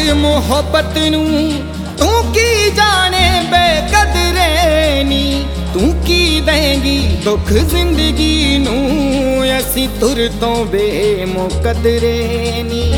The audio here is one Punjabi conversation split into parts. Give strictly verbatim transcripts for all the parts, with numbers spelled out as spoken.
ਮੁਹੱਬਤ ਨੂੰ ਤੂੰ ਕੀ ਜਾਣੇ ਬੇਕਦਰੇ ਨੀ। ਤੂੰ ਕੀ ਦੇਂਗੀ ਦੁੱਖ ਜ਼ਿੰਦਗੀ ਨੂੰ, ਅਸੀਂ ਤੁਰ ਤੋਂ ਬੇਮੁਕਦਰੇ ਨੀ।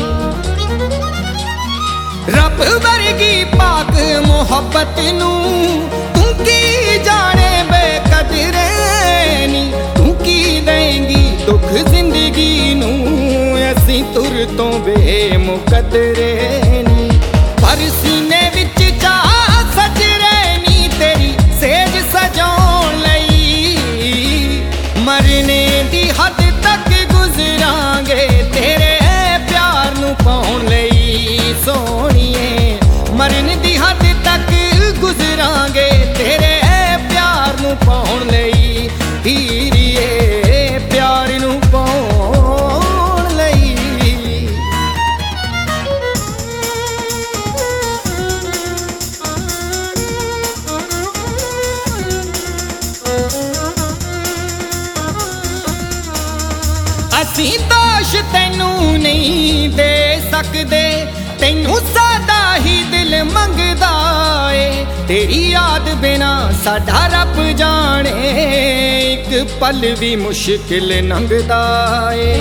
ਰੱਬ ਵਰਗੀ ਪਾਕ ਮੁਹੱਬਤ ਨੂੰ ਤੂੰ ਕੀ ਜਾਣੇ ਬੇਕਦਰੇ ਨੀ। ਤੂੰ ਕੀ ਦੇਂਗੀ ਦੁੱਖ ਜ਼ਿੰਦਗੀ ਨੂੰ, ਅਸੀਂ ਤੁਰ ਤੋਂ ਬੇਮੁਕਦਰੇ ਨੀ। ਪਰ ਸੀਨੇ ਵਿੱਚ ਚਾਹ ਸਜਰੇ ਨੀ ਤੇਰੀ ਸੇਜ ਸਜਾਉਣ ਲਈ। ਮਰਨੇ ਦੀ ਹੱਦ ਤੱਕ ਗੁਜ਼ਰਾਂਗੇ ਤੇਰੇ ਪਿਆਰ ਨੂੰ ਪਾਉਣ ਲਈ ਸੋਹਣੀਏ। ਮਰਨ ਦੀ ਹੱਦ ਤੱਕ ਗੁਜ਼ਰਾਂਗੇ ਤੇਰੇ ਪਿਆਰ ਨੂੰ ਪਾਉਣ ਲਈ ਹੀਰੀਏ, ਪਿਆਰ ਨੂੰ ਪਾਉਣ ਲਈ। ਅਸੀਂ ਦੋਸ਼ ਤੈਨੂੰ ਨਹੀਂ ਦੇ ਸਕਦੇ, ਤੈਨੂੰ ਸਾਡਾ ਹੀ ਦਿਲ ਮੰਗਦਾ ਏ। ਤੇਰੀ ਯਾਦ ਬਿਨਾ ਸਾਡਾ ਰੱਬ ਜਾਣੇ ਇੱਕ ਪਲ ਵੀ ਮੁਸ਼ਕਿਲ ਲੰਘਦਾ ਏ।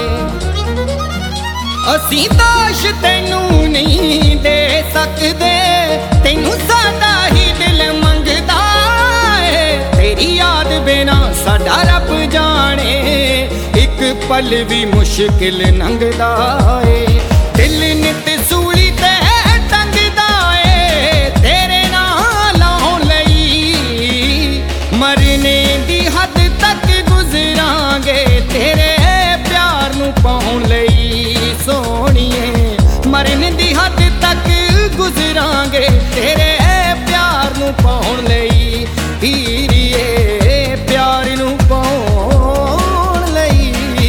ਅਸੀਂ ਦੋਸ਼ ਤੈਨੂੰ ਨਹੀਂ ਦੇ ਸਕਦੇ, ਤੈਨੂੰ ਸਾਡਾ ਹੀ ਦਿਲ ਮੰਗਦਾ ਏ। ਤੇਰੀ ਯਾਦ ਬਿਨਾ ਸਾਡਾ ਰੱਬ ਜਾਣੇ ਇੱਕ ਪਲ ਵੀ ਮੁਸ਼ਕਿਲ ਲੰਘਦਾ ਏ। ਦਿਲ ਨਿਤ ਸੂਲੀ ਤੇ ਟੰਗਦਾ ਏ ਤੇਰੇ ਨਾਲ ਲਾਉਣ ਲਈ। ਮਰਨੇ ਦੀ ਹੱਦ ਤੱਕ ਗੁਜ਼ਰਾਂਗੇ ਤੇਰੇ ਪਿਆਰ ਨੂੰ ਪਾਉਣ ਲਈ ਸੋਹਣੀਏ। ਮਰਨ ਦੀ ਹੱਦ ਤੱਕ ਗੁਜ਼ਰਾਂਗੇ ਤੇਰੇ ਪਿਆਰ ਨੂੰ ਪਾਉਣ ਲਈ ਹੀਰੀਏ, ਪਿਆਰ ਨੂੰ ਪਾਉਣ ਲਈ।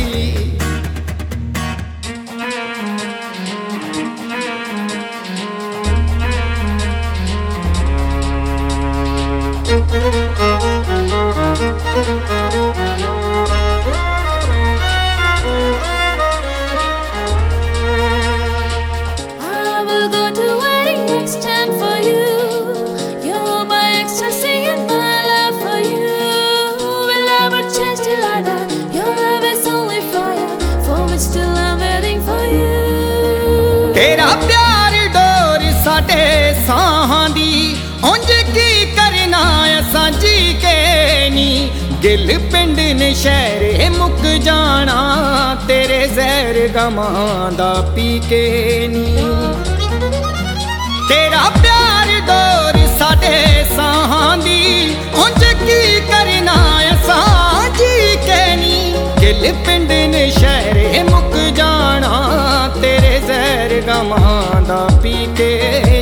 ਤੇਰਾ ਪਿਆਰ ਡੋਰ ਸਾਡੇ ਸਾਹਾਂ ਦੀ, ਉਂਝ ਕੀ ਕਰਨਾ ਅਸਾਂ ਜੀ ਕੇ ਨੀ। ਗਿੱਲ ਪਿੰਡ ਨੇ ਸ਼ਹਿਰੇ ਮੁੱਕ ਜਾਣਾ ਤੇਰੇ ਜ਼ਹਿਰ ਗਮਾਂ ਦਾ ਪੀ ਕੇ ਨੀ। ਤੇਰਾ ਪਿਆਰ ਡੋਰ ਸਾਡੇ ਸਾਹਾਂ ਦੀ, ਉਂਝ ਕੀ ਕਰਨਾ ਅਸਾਂ ਜੀ ਕੇ ਨੀ। ਗਿੱਲ ਪਿੰਡ ਨੇ ਸ਼ਹਿਰੇ ਮੁੱਕ ਜਾਣਾ ਤੇਰੇ ਜ਼ਹਿਰ ਗਮਾਂ ਦਾ ਪੀ ਕੇ